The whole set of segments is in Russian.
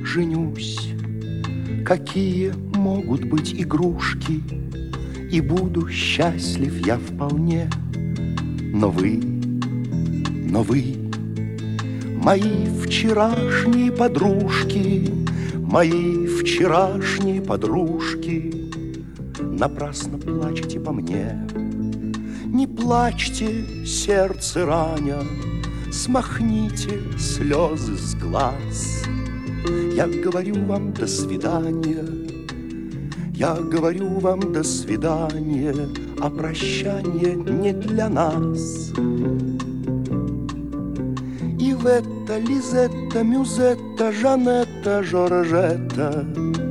женюсь. Какие могут быть игрушки, и буду счастлив я вполне. Но вы, мои вчерашние подружки, мои вчерашние подружки, напрасно плачете по мне. Не плачьте, сердце раня, смахните слезы с глаз. Я говорю вам до свидания, я говорю вам до свидания, а прощание не для нас. Ивета, Лизетта, Мюзетта, Жанетта, Жоржетта,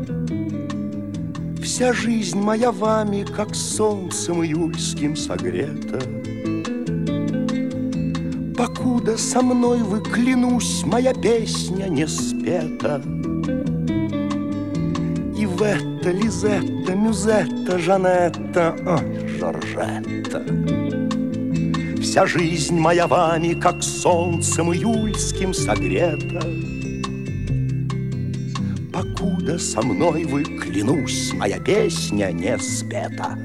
вся жизнь моя вами, как солнцем июльским согрета. Покуда со мной вы, клянусь, моя песня не спета. Ивета, Лизетта, Мюзетта, Жанетта, Жоржетта, вся жизнь моя вами, как солнцем июльским согрета. Покуда со мной вы, клянусь, моя песня не спета.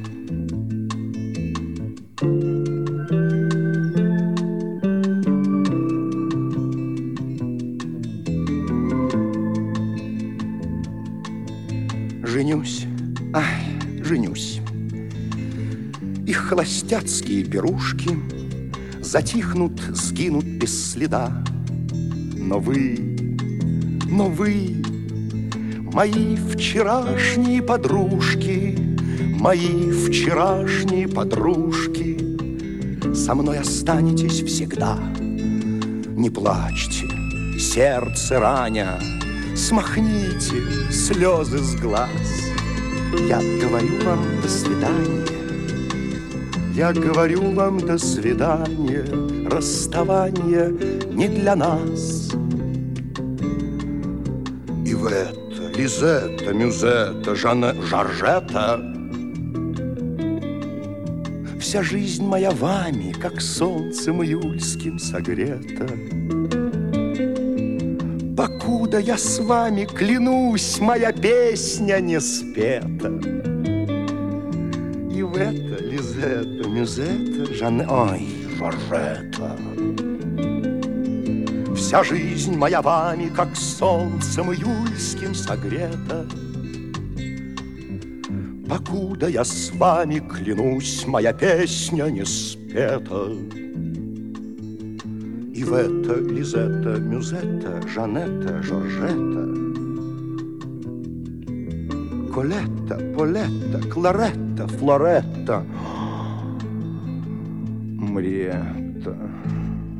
Женюсь, женюсь. Их холостяцкие пирушки затихнут, сгинут без следа. Но вы, мои вчерашние подружки, мои вчерашние подружки, со мной останетесь всегда. Не плачьте, сердце раня, смахните слезы с глаз. Я говорю вам до свидания, я говорю вам до свидания, расставание не для нас. Ивета, Лизетта, Мюзетта, Жоржетта, вся жизнь моя вами, как солнцем июльским согрета. Покуда я с вами, клянусь, моя песня не спета. Ивета, Лизетта, Мюзетта, Жоржетта, вся жизнь моя вами, как солнцем июльским согрета. Покуда я с вами, клянусь, моя песня не спета. Ивета, Лизетта, Мюзетта, Жанетта, Жоржетта, Колетта, Полетта, Кларетта, Флоретта, Мриетта.